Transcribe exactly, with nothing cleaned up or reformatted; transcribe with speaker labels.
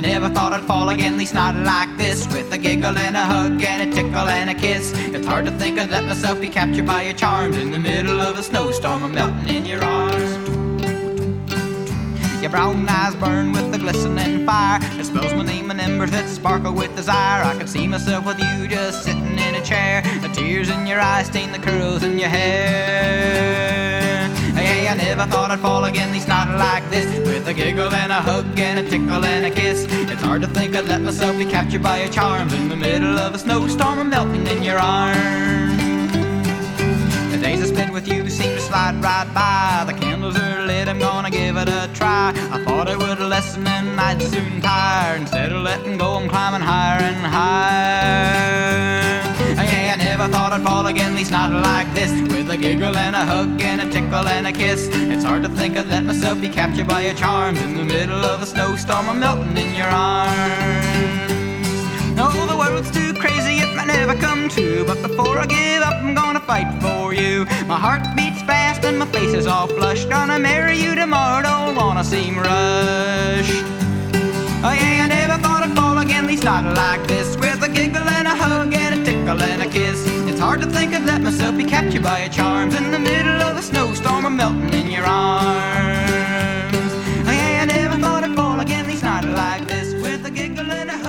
Speaker 1: never thought I'd fall again, at least not like this. With a giggle and a hug and a tickle and a kiss. It's hard to think I'd let myself be captured by your charms. In the middle of a snowstorm, I'm melting in your arms. Your brown eyes burn with a glistening fire. It spells my name in embers that sparkle with desire. I can see myself with you just sitting in a chair. The tears in your eyes stain the curls in your hair. Hey, I never thought I'd fall again, at least not like this. With a giggle and a hug and a tickle and a kiss. It's hard to think I'd let myself be captured by your charms. In the middle of a snowstorm, I'm melting in your arms. The days I spent with you seem to slide right by. The candles are lit, I'm gonna give it a try. I thought it would lessen and I'd soon tire. Instead of letting go, I'm climbing higher and higher. Hey, I never thought I'd fall again, at least not like this. With a giggle and a hug and a tickle and a kiss. It's hard to think I'd let myself be captured by your charms. In the middle of a snowstorm, I'm melting in your arms. No, the world's too crazy, it might never come true. But before I give up, I'm gonna fight for you. My heart beats fast and my face is all flushed. Gonna marry you tomorrow, don't wanna seem rushed. Oh yeah, I never thought I'd fall again, at least not like this. With a giggle and a hug and a tickle and a kiss. It's hard to think I'd let myself be captured by your charms. In the middle of a snowstorm, I'm melting in your arms. Oh yeah, I never thought I'd fall again, at least not like this. With a giggle and a hug